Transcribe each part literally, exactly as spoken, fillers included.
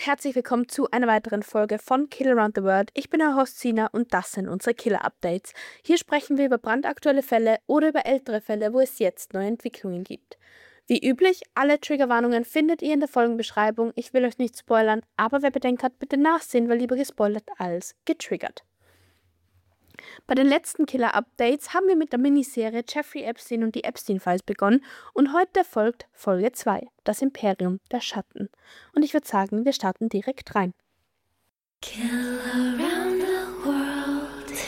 herzlich willkommen zu einer weiteren Folge von Kill Around the World. Ich bin euer Host Sina und das sind unsere Killer-Updates. Hier sprechen wir über brandaktuelle Fälle oder über ältere Fälle, wo es jetzt neue Entwicklungen gibt. Wie üblich, alle Triggerwarnungen findet ihr in der Folgenbeschreibung. Ich will euch nicht spoilern, aber wer Bedenken hat, bitte nachsehen, weil lieber gespoilert als getriggert. Bei den letzten Killer-Updates haben wir mit der Miniserie Jeffrey Epstein und die Epstein-Files begonnen und heute folgt Folge zwei, das Imperium der Schatten. Und ich würde sagen, wir starten direkt rein. Kill around the world.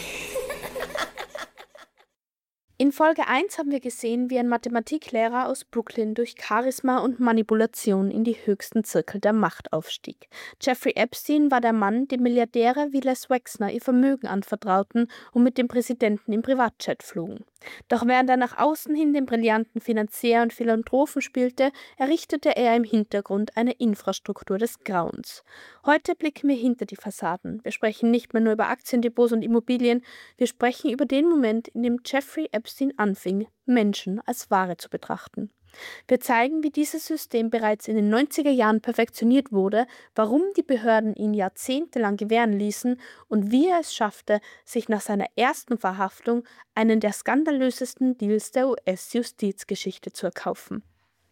In Folge eins haben wir gesehen, wie ein Mathematiklehrer aus Brooklyn durch Charisma und Manipulation in die höchsten Zirkel der Macht aufstieg. Jeffrey Epstein war der Mann, dem Milliardäre wie Les Wexner ihr Vermögen anvertrauten und mit dem Präsidenten im Privatjet flogen. Doch während er nach außen hin den brillanten Finanzier und Philanthropen spielte, errichtete er im Hintergrund eine Infrastruktur des Grauens. Heute blicken wir hinter die Fassaden. Wir sprechen nicht mehr nur über Aktiendepots und Immobilien, wir sprechen über den Moment, in dem Jeffrey Epstein anfing, Menschen als Ware zu betrachten. Wir zeigen, wie dieses System bereits in den neunziger Jahren perfektioniert wurde, warum die Behörden ihn jahrzehntelang gewähren ließen und wie er es schaffte, sich nach seiner ersten Verhaftung einen der skandalösesten Deals der U S-Justizgeschichte zu erkaufen.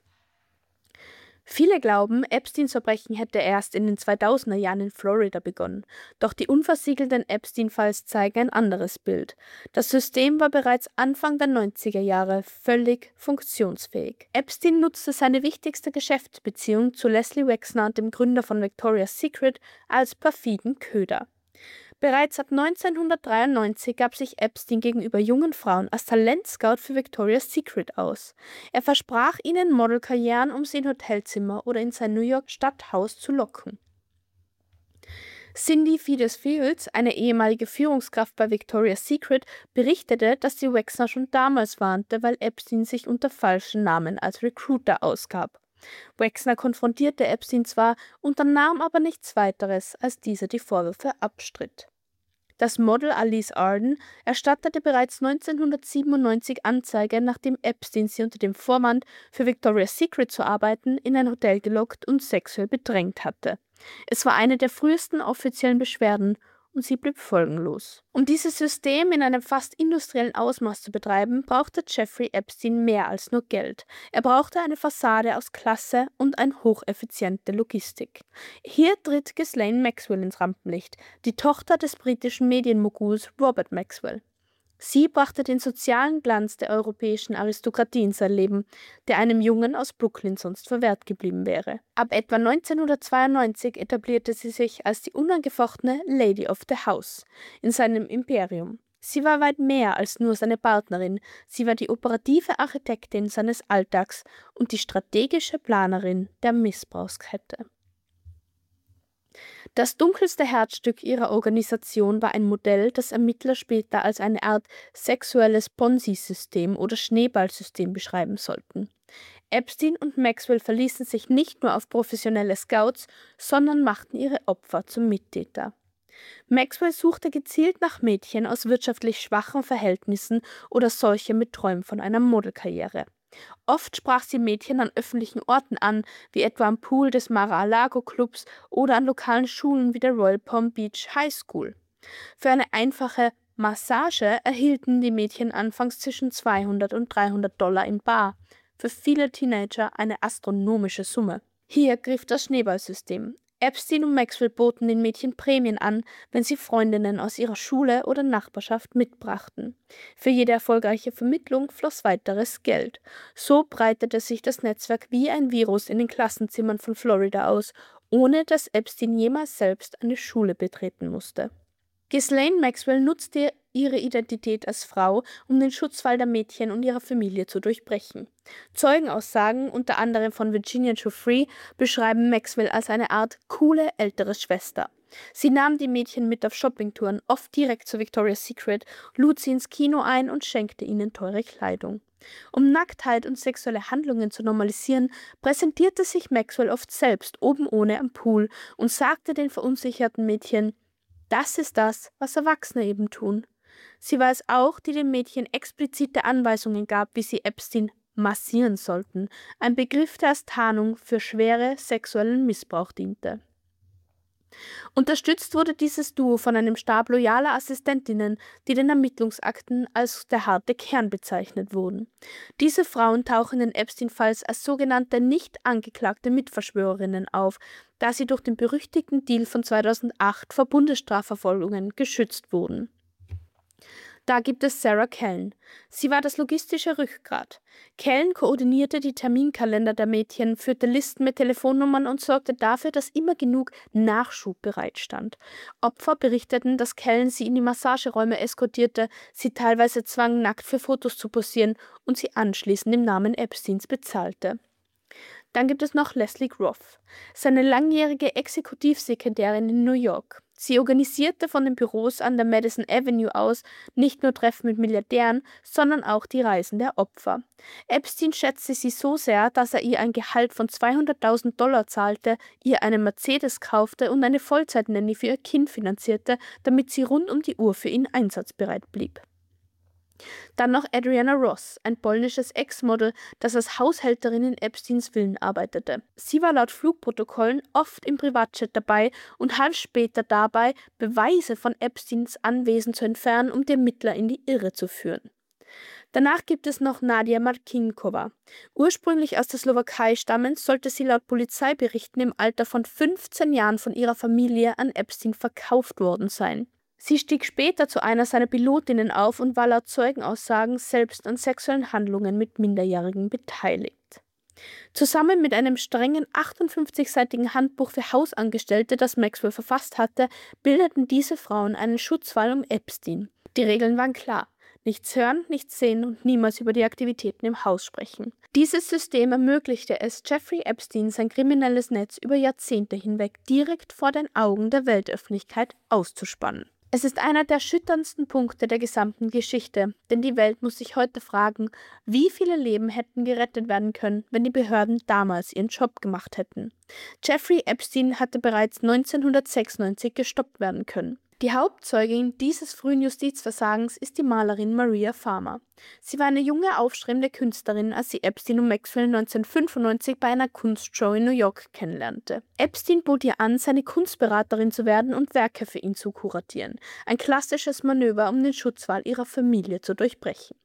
Viele glauben, Epsteins Verbrechen hätte erst in den zweitausender Jahren in Florida begonnen. Doch die unversiegelten Epstein-Files zeigen ein anderes Bild. Das System war bereits Anfang der neunziger Jahre völlig funktionsfähig. Epstein nutzte seine wichtigste Geschäftsbeziehung zu Leslie Wexner, dem Gründer von Victoria's Secret, als perfiden Köder. Bereits ab neunzehnhundertdreiundneunzig gab sich Epstein gegenüber jungen Frauen als Talentscout für Victoria's Secret aus. Er versprach ihnen Modelkarrieren, um sie in Hotelzimmer oder in sein New York Stadthaus zu locken. Cindy Fides-Fields, eine ehemalige Führungskraft bei Victoria's Secret, berichtete, dass sie Wexner schon damals warnte, weil Epstein sich unter falschen Namen als Recruiter ausgab. Wexner konfrontierte Epstein zwar, unternahm aber nichts weiteres, als dieser die Vorwürfe abstritt. Das Model Alice Arden erstattete bereits neunzehnhundertsiebenundneunzig Anzeige, nachdem Epstein sie unter dem Vorwand, für Victoria's Secret zu arbeiten, in ein Hotel gelockt und sexuell bedrängt hatte. Es war eine der frühesten offiziellen Beschwerden und sie blieb folgenlos. Um dieses System in einem fast industriellen Ausmaß zu betreiben, brauchte Jeffrey Epstein mehr als nur Geld. Er brauchte eine Fassade aus Klasse und eine hocheffiziente Logistik. Hier tritt Ghislaine Maxwell ins Rampenlicht, die Tochter des britischen Medienmoguls Robert Maxwell. Sie brachte den sozialen Glanz der europäischen Aristokratie in sein Leben, der einem Jungen aus Brooklyn sonst verwehrt geblieben wäre. Ab etwa neunzehnhundertzweiundneunzig etablierte sie sich als die unangefochtene Lady of the House in seinem Imperium. Sie war weit mehr als nur seine Partnerin, sie war die operative Architektin seines Alltags und die strategische Planerin der Missbrauchskette. Das dunkelste Herzstück ihrer Organisation war ein Modell, das Ermittler später als eine Art sexuelles Ponzi-System oder Schneeballsystem beschreiben sollten. Epstein und Maxwell verließen sich nicht nur auf professionelle Scouts, sondern machten ihre Opfer zum Mittäter. Maxwell suchte gezielt nach Mädchen aus wirtschaftlich schwachen Verhältnissen oder solche mit Träumen von einer Modelkarriere. Oft sprach sie Mädchen an öffentlichen Orten an, wie etwa am Pool des Mar-a-Lago-Clubs oder an lokalen Schulen wie der Royal Palm Beach High School. Für eine einfache Massage erhielten die Mädchen anfangs zwischen zweihundert und dreihundert Dollar in bar, für viele Teenager eine astronomische Summe. Hier griff das Schneeballsystem. Epstein und Maxwell boten den Mädchen Prämien an, wenn sie Freundinnen aus ihrer Schule oder Nachbarschaft mitbrachten. Für jede erfolgreiche Vermittlung floss weiteres Geld. So breitete sich das Netzwerk wie ein Virus in den Klassenzimmern von Florida aus, ohne dass Epstein jemals selbst eine Schule betreten musste. Ghislaine Maxwell nutzte ihre Identität als Frau, um den Schutzwall der Mädchen und ihrer Familie zu durchbrechen. Zeugenaussagen, unter anderem von Virginia Giuffre, beschreiben Maxwell als eine Art coole ältere Schwester. Sie nahm die Mädchen mit auf Shoppingtouren, oft direkt zu Victoria's Secret, lud sie ins Kino ein und schenkte ihnen teure Kleidung. Um Nacktheit und sexuelle Handlungen zu normalisieren, präsentierte sich Maxwell oft selbst oben ohne am Pool und sagte den verunsicherten Mädchen: Das ist das, was Erwachsene eben tun. Sie war es auch, die den Mädchen explizite Anweisungen gab, wie sie Epstein massieren sollten, ein Begriff, der als Tarnung für schwere sexuellen Missbrauch diente. Unterstützt wurde dieses Duo von einem Stab loyaler Assistentinnen, die den Ermittlungsakten als der harte Kern bezeichnet wurden. Diese Frauen tauchen in Epstein-Falls als sogenannte nicht angeklagte Mitverschwörerinnen auf, da sie durch den berüchtigten Deal von zweitausendacht vor Bundesstrafverfolgungen geschützt wurden. Da gibt es Sarah Kellen. Sie war das logistische Rückgrat. Kellen koordinierte die Terminkalender der Mädchen, führte Listen mit Telefonnummern und sorgte dafür, dass immer genug Nachschub bereitstand. Opfer berichteten, dass Kellen sie in die Massageräume eskortierte, sie teilweise zwang, nackt für Fotos zu posieren und sie anschließend im Namen Epsteins bezahlte. Dann gibt es noch Leslie Groff, seine langjährige Exekutivsekretärin in New York. Sie organisierte von den Büros an der Madison Avenue aus nicht nur Treffen mit Milliardären, sondern auch die Reisen der Opfer. Epstein schätzte sie so sehr, dass er ihr ein Gehalt von zweihunderttausend Dollar zahlte, ihr einen Mercedes kaufte und eine Vollzeit-Nanny für ihr Kind finanzierte, damit sie rund um die Uhr für ihn einsatzbereit blieb. Dann noch Adriana Ross, ein polnisches Ex-Model, das als Haushälterin in Epsteins Villen arbeitete. Sie war laut Flugprotokollen oft im Privatjet dabei und half später dabei, Beweise von Epsteins Anwesen zu entfernen, um die Ermittler in die Irre zu führen. Danach gibt es noch Nadia Marcinková. Ursprünglich aus der Slowakei stammend, sollte sie laut Polizeiberichten im Alter von fünfzehn Jahren von ihrer Familie an Epstein verkauft worden sein. Sie stieg später zu einer seiner Pilotinnen auf und war laut Zeugenaussagen selbst an sexuellen Handlungen mit Minderjährigen beteiligt. Zusammen mit einem strengen achtundfünfzig-seitigen Handbuch für Hausangestellte, das Maxwell verfasst hatte, bildeten diese Frauen einen Schutzwall um Epstein. Die Regeln waren klar: Nichts hören, nichts sehen und niemals über die Aktivitäten im Haus sprechen. Dieses System ermöglichte es Jeffrey Epstein, sein kriminelles Netz über Jahrzehnte hinweg direkt vor den Augen der Weltöffentlichkeit auszuspannen. Es ist einer der erschütterndsten Punkte der gesamten Geschichte, denn die Welt muss sich heute fragen, wie viele Leben hätten gerettet werden können, wenn die Behörden damals ihren Job gemacht hätten. Jeffrey Epstein hatte bereits neunzehnhundertsechsundneunzig gestoppt werden können. Die Hauptzeugin dieses frühen Justizversagens ist die Malerin Maria Farmer. Sie war eine junge, aufstrebende Künstlerin, als sie Epstein und Maxwell neunzehnhundertfünfundneunzig bei einer Kunstshow in New York kennenlernte. Epstein bot ihr an, seine Kunstberaterin zu werden und Werke für ihn zu kuratieren. Ein klassisches Manöver, um den Schutzwall ihrer Familie zu durchbrechen.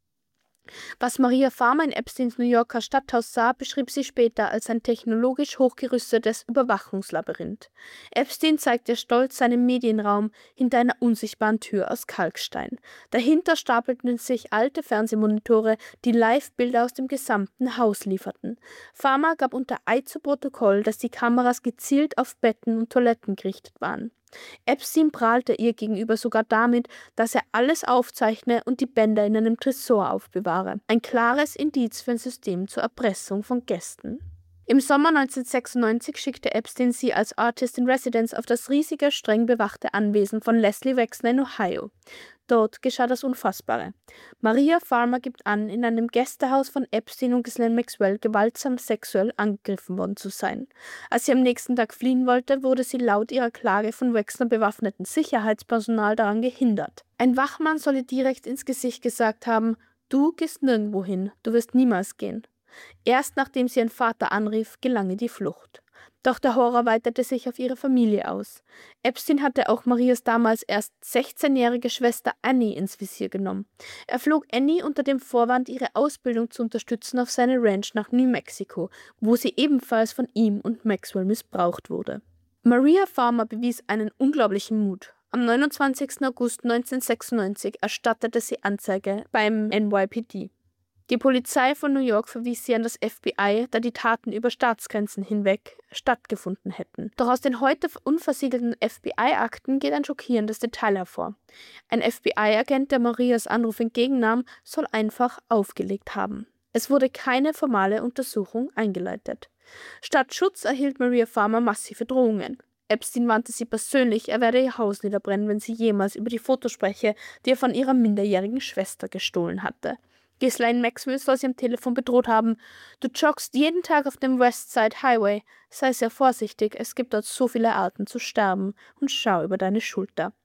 Was Maria Farmer in Epsteins New Yorker Stadthaus sah, beschrieb sie später als ein technologisch hochgerüstetes Überwachungslabyrinth. Epstein zeigte stolz seinen Medienraum hinter einer unsichtbaren Tür aus Kalkstein. Dahinter stapelten sich alte Fernsehmonitore, die Live-Bilder aus dem gesamten Haus lieferten. Farmer gab unter Eid zu Protokoll, dass die Kameras gezielt auf Betten und Toiletten gerichtet waren. Epstein prahlte ihr gegenüber sogar damit, dass er alles aufzeichne und die Bänder in einem Tresor aufbewahre. Ein klares Indiz für ein System zur Erpressung von Gästen. Im Sommer neunzehnhundertsechsundneunzig schickte Epstein sie als Artist in Residence auf das riesige, streng bewachte Anwesen von Leslie Wexner in Ohio. Dort geschah das Unfassbare. Maria Farmer gibt an, in einem Gästehaus von Epstein und Ghislaine Maxwell gewaltsam sexuell angegriffen worden zu sein. Als sie am nächsten Tag fliehen wollte, wurde sie laut ihrer Klage von Wexner bewaffneten Sicherheitspersonal daran gehindert. Ein Wachmann soll ihr direkt ins Gesicht gesagt haben: „Du gehst nirgendwo hin, du wirst niemals gehen." Erst nachdem sie ihren Vater anrief, gelang ihr die Flucht. Doch der Horror weitete sich auf ihre Familie aus. Epstein hatte auch Marias damals erst sechzehnjährige Schwester Annie ins Visier genommen. Er flog Annie unter dem Vorwand, ihre Ausbildung zu unterstützen, auf seine Ranch nach New Mexico, wo sie ebenfalls von ihm und Maxwell missbraucht wurde. Maria Farmer bewies einen unglaublichen Mut. Am neunundzwanzigsten August neunzehnhundertsechsundneunzig erstattete sie Anzeige beim N Y P D. Die Polizei von New York verwies sie an das F B I, da die Taten über Staatsgrenzen hinweg stattgefunden hätten. Doch aus den heute unversiegelten F B I-Akten geht ein schockierendes Detail hervor. Ein F B I-Agent, der Marias Anruf entgegennahm, soll einfach aufgelegt haben. Es wurde keine formale Untersuchung eingeleitet. Statt Schutz erhielt Maria Farmer massive Drohungen. Epstein warnte sie persönlich, er werde ihr Haus niederbrennen, wenn sie jemals über die Fotos spreche, die er von ihrer minderjährigen Schwester gestohlen hatte. Ghislaine Maxwell soll sie am Telefon bedroht haben: „Du joggst jeden Tag auf dem West Side Highway. Sei sehr vorsichtig, es gibt dort so viele Arten zu sterben und schau über deine Schulter."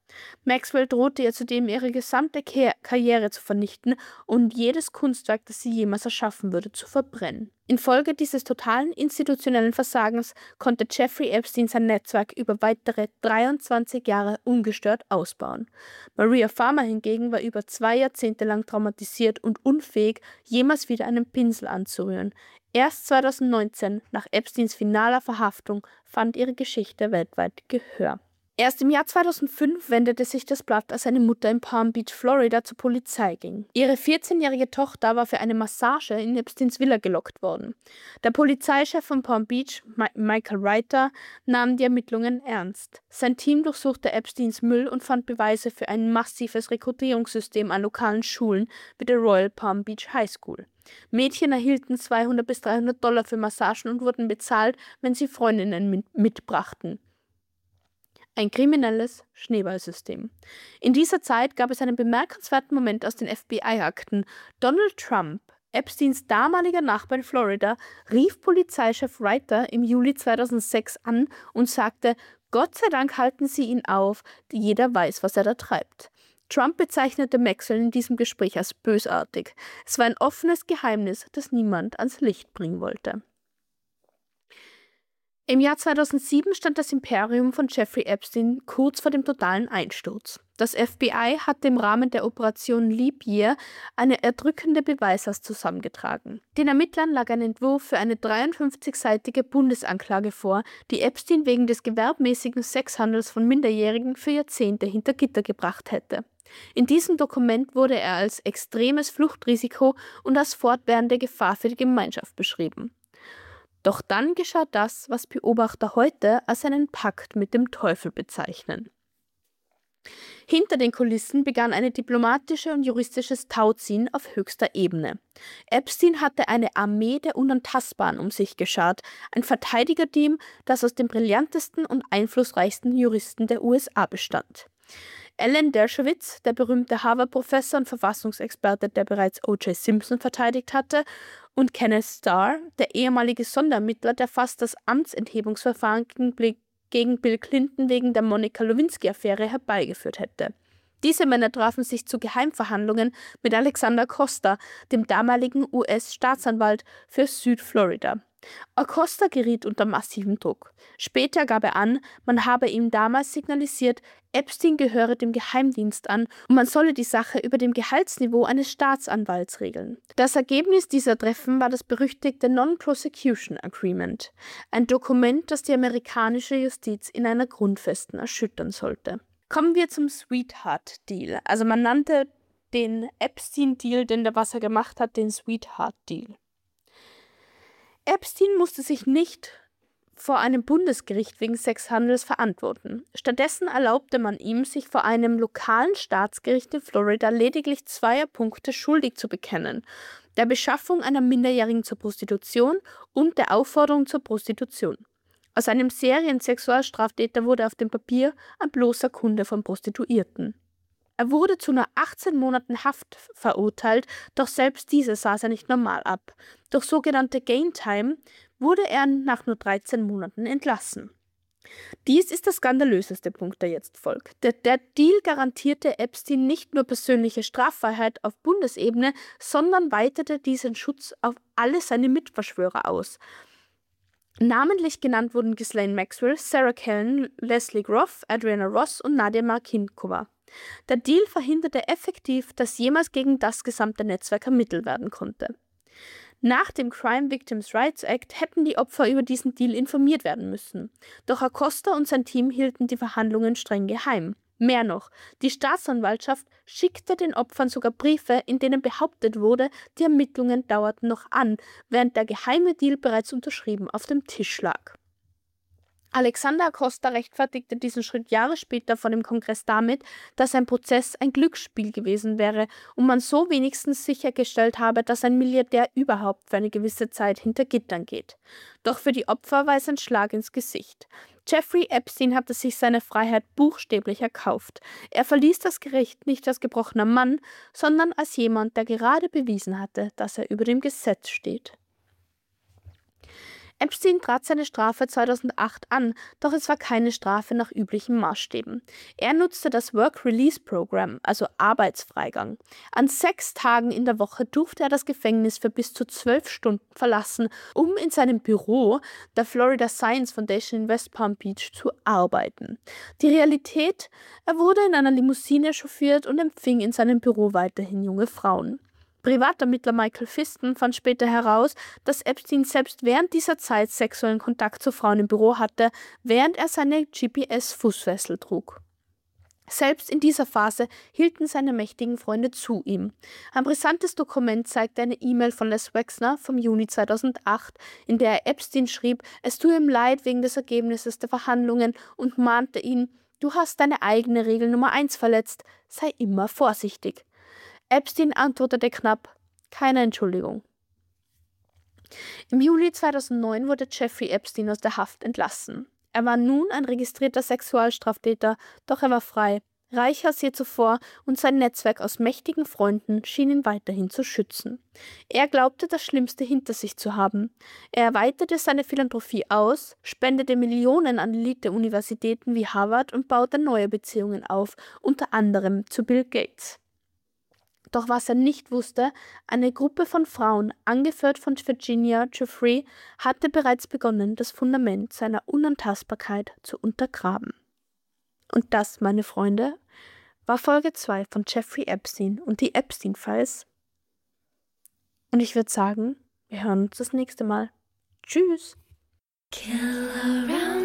Maxwell drohte ihr zudem, ihre gesamte Ke- Karriere zu vernichten und jedes Kunstwerk, das sie jemals erschaffen würde, zu verbrennen. Infolge dieses totalen institutionellen Versagens konnte Jeffrey Epstein sein Netzwerk über weitere dreiundzwanzig Jahre ungestört ausbauen. Maria Farmer hingegen war über zwei Jahrzehnte lang traumatisiert und unfähig, jemals wieder einen Pinsel anzurühren. Erst zweitausendneunzehn, nach Epsteins finaler Verhaftung, fand ihre Geschichte weltweit Gehör. Erst im Jahr zweitausendfünf wendete sich das Blatt, als eine Mutter in Palm Beach, Florida, zur Polizei ging. Ihre vierzehnjährige Tochter war für eine Massage in Epsteins Villa gelockt worden. Der Polizeichef von Palm Beach, Ma- Michael Reiter, nahm die Ermittlungen ernst. Sein Team durchsuchte Epsteins Müll und fand Beweise für ein massives Rekrutierungssystem an lokalen Schulen wie der Royal Palm Beach High School. Mädchen erhielten zweihundert bis dreihundert Dollar für Massagen und wurden bezahlt, wenn sie Freundinnen mit- mitbrachten. Ein kriminelles Schneeballsystem. In dieser Zeit gab es einen bemerkenswerten Moment aus den F B I-Akten. Donald Trump, Epsteins damaliger Nachbar in Florida, rief Polizeichef Reiter im Juli zweitausendsechs an und sagte: Gott sei Dank halten Sie ihn auf, jeder weiß, was er da treibt. Trump bezeichnete Maxwell in diesem Gespräch als bösartig. Es war ein offenes Geheimnis, das niemand ans Licht bringen wollte. Im Jahr zweitausendsieben stand das Imperium von Jeffrey Epstein kurz vor dem totalen Einsturz. Das F B I hatte im Rahmen der Operation Leap Year eine erdrückende Beweislast zusammengetragen. Den Ermittlern lag ein Entwurf für eine dreiundfünfzigseitige Bundesanklage vor, die Epstein wegen des gewerbmäßigen Sexhandels von Minderjährigen für Jahrzehnte hinter Gitter gebracht hätte. In diesem Dokument wurde er als extremes Fluchtrisiko und als fortwährende Gefahr für die Gemeinschaft beschrieben. Doch dann geschah das, was Beobachter heute als einen Pakt mit dem Teufel bezeichnen. Hinter den Kulissen begann eine diplomatische und juristisches Tauziehen auf höchster Ebene. Epstein hatte eine Armee der Unantastbaren um sich geschart, ein Verteidigerteam, das aus den brillantesten und einflussreichsten Juristen der U S A bestand. Alan Dershowitz, der berühmte Harvard-Professor und Verfassungsexperte, der bereits O J Simpson verteidigt hatte, und Kenneth Starr, der ehemalige Sonderermittler, der fast das Amtsenthebungsverfahren gegen Bill Clinton wegen der Monica-Lewinsky-Affäre herbeigeführt hätte. Diese Männer trafen sich zu Geheimverhandlungen mit Alexander Acosta, dem damaligen U S-Staatsanwalt für Südflorida. Acosta geriet unter massiven Druck. Später gab er an, man habe ihm damals signalisiert, Epstein gehöre dem Geheimdienst an und man solle die Sache über dem Gehaltsniveau eines Staatsanwalts regeln. Das Ergebnis dieser Treffen war das berüchtigte Non-Prosecution Agreement, ein Dokument, das die amerikanische Justiz in einer Grundfesten erschüttern sollte. Kommen wir zum Sweetheart Deal. Also man nannte den Epstein-Deal, den der was er gemacht hat, den Sweetheart Deal. Epstein musste sich nicht vor einem Bundesgericht wegen Sexhandels verantworten. Stattdessen erlaubte man ihm, sich vor einem lokalen Staatsgericht in Florida lediglich zwei Punkte schuldig zu bekennen: der Beschaffung einer Minderjährigen zur Prostitution und der Aufforderung zur Prostitution. Aus einem Serien-Sexualstraftäter wurde auf dem Papier ein bloßer Kunde von Prostituierten. Er wurde zu nur achtzehn Monaten Haft verurteilt, doch selbst diese saß er nicht normal ab. Durch sogenannte Gain Time wurde er nach nur dreizehn Monaten entlassen. Dies ist der skandalöseste Punkt, der jetzt folgt. Der, der Deal garantierte Epstein nicht nur persönliche Straffreiheit auf Bundesebene, sondern weitete diesen Schutz auf alle seine Mitverschwörer aus. Namentlich genannt wurden Ghislaine Maxwell, Sarah Kellen, Leslie Groff, Adriana Ross und Nadia Marcinkova. Der Deal verhinderte effektiv, dass jemals gegen das gesamte Netzwerk ermittelt werden konnte. Nach dem Crime Victims' Rights Act hätten die Opfer über diesen Deal informiert werden müssen. Doch Acosta und sein Team hielten die Verhandlungen streng geheim. Mehr noch, die Staatsanwaltschaft schickte den Opfern sogar Briefe, in denen behauptet wurde, die Ermittlungen dauerten noch an, während der geheime Deal bereits unterschrieben auf dem Tisch lag. Alexander Acosta rechtfertigte diesen Schritt Jahre später vor dem Kongress damit, dass ein Prozess ein Glücksspiel gewesen wäre und man so wenigstens sichergestellt habe, dass ein Milliardär überhaupt für eine gewisse Zeit hinter Gittern geht. Doch für die Opfer war es ein Schlag ins Gesicht. Jeffrey Epstein hatte sich seine Freiheit buchstäblich erkauft. Er verließ das Gericht nicht als gebrochener Mann, sondern als jemand, der gerade bewiesen hatte, dass er über dem Gesetz steht. Epstein trat seine Strafe zweitausendacht an, doch es war keine Strafe nach üblichen Maßstäben. Er nutzte das Work-Release-Program, also Arbeitsfreigang. An sechs Tagen in der Woche durfte er das Gefängnis für bis zu zwölf Stunden verlassen, um in seinem Büro der Florida Science Foundation in West Palm Beach zu arbeiten. Die Realität: Er wurde in einer Limousine chauffiert und empfing in seinem Büro weiterhin junge Frauen. Privatermittler Michael Fiston fand später heraus, dass Epstein selbst während dieser Zeit sexuellen Kontakt zu Frauen im Büro hatte, während er seine G P S-Fußfessel trug. Selbst in dieser Phase hielten seine mächtigen Freunde zu ihm. Ein brisantes Dokument zeigte eine E-Mail von Les Wexner vom Juni zweitausendacht, in der er Epstein schrieb, es tue ihm leid wegen des Ergebnisses der Verhandlungen und mahnte ihn: Du hast deine eigene Regel Nummer eins verletzt, sei immer vorsichtig. Epstein antwortete knapp: Keine Entschuldigung. Im Juli zweitausendneun wurde Jeffrey Epstein aus der Haft entlassen. Er war nun ein registrierter Sexualstraftäter, doch er war frei, reicher als je zuvor, und sein Netzwerk aus mächtigen Freunden schien ihn weiterhin zu schützen. Er glaubte, das Schlimmste hinter sich zu haben. Er erweiterte seine Philanthropie aus, spendete Millionen an Elite-Universitäten wie Harvard und baute neue Beziehungen auf, unter anderem zu Bill Gates. Doch was er nicht wusste: Eine Gruppe von Frauen, angeführt von Virginia Giuffre, hatte bereits begonnen, das Fundament seiner Unantastbarkeit zu untergraben. Und das, meine Freunde, war Folge zwei von Jeffrey Epstein und die Epstein-Files. Und ich würde sagen, wir hören uns das nächste Mal. Tschüss! Kill around